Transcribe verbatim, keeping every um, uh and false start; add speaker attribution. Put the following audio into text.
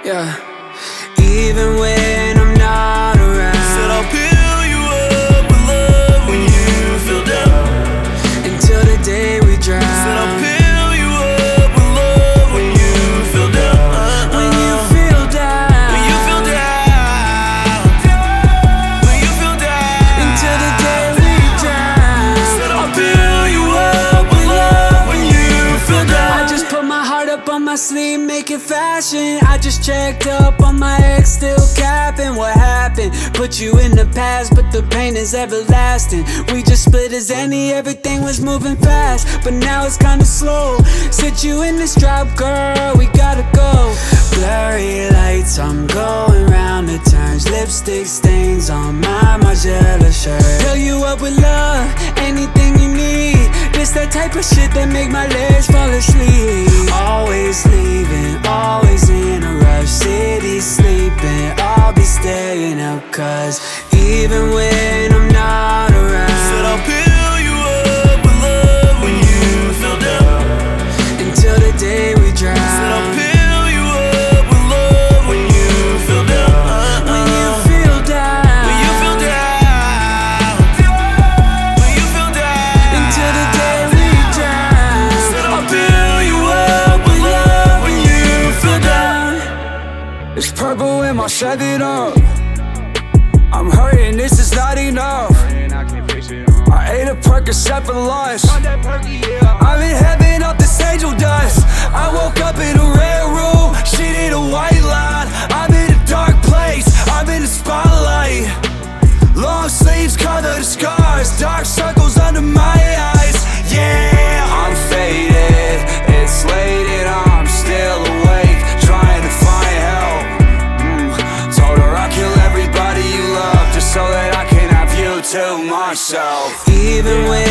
Speaker 1: Yeah, even when I'm not around.
Speaker 2: Said I'll fill you up with love when you feel down,
Speaker 1: until the day we drown.
Speaker 2: Said I'll fill you up with love when you feel down,
Speaker 1: when you feel down,
Speaker 2: when you feel down, when you feel down,
Speaker 1: until the day we drown.
Speaker 2: Said I'll fill you up with love when you feel down.
Speaker 1: I just put my heart up on my sleeve, make it fashion. I just checked up on my ex, still capping. What happened? Put you in the past, but the pain is everlasting. We just split as any, everything was moving fast, but now it's kinda slow. Sit you in this drop, girl, we gotta go. Blurry lights, I'm going round the turns. Lipstick stains on my Margiela shirt. Fill you up with love, anything you need. This that type of shit that make my legs fall asleep. Always leaving, always in a rush. City sleeping, I'll be staying up, cause even when I'm not around.
Speaker 2: Said I'll fill you up with love when you feel down,
Speaker 1: until the day we drown.
Speaker 2: Said I'll fill you up with love when you feel down,
Speaker 1: when you feel down,
Speaker 2: when you feel down, when you feel down,
Speaker 1: until the day we drown.
Speaker 2: Said I'll fill you up with love when you feel down.
Speaker 3: It's purple in my Chevy up. I'm hurting, this is not enough. I ate a Percocet for lunch. I'm in heaven off this angel dust. I woke up in a red room, she did a white line. I'm in a dark place, I'm in the spotlight. Long sleeves cover the scars, dark circles under my eyes. Yeah, I'm faded, it's late and I'm still awake, trying to find help. mm. Told her I'll kill everybody you love, just so that I can have you to myself.
Speaker 1: Even when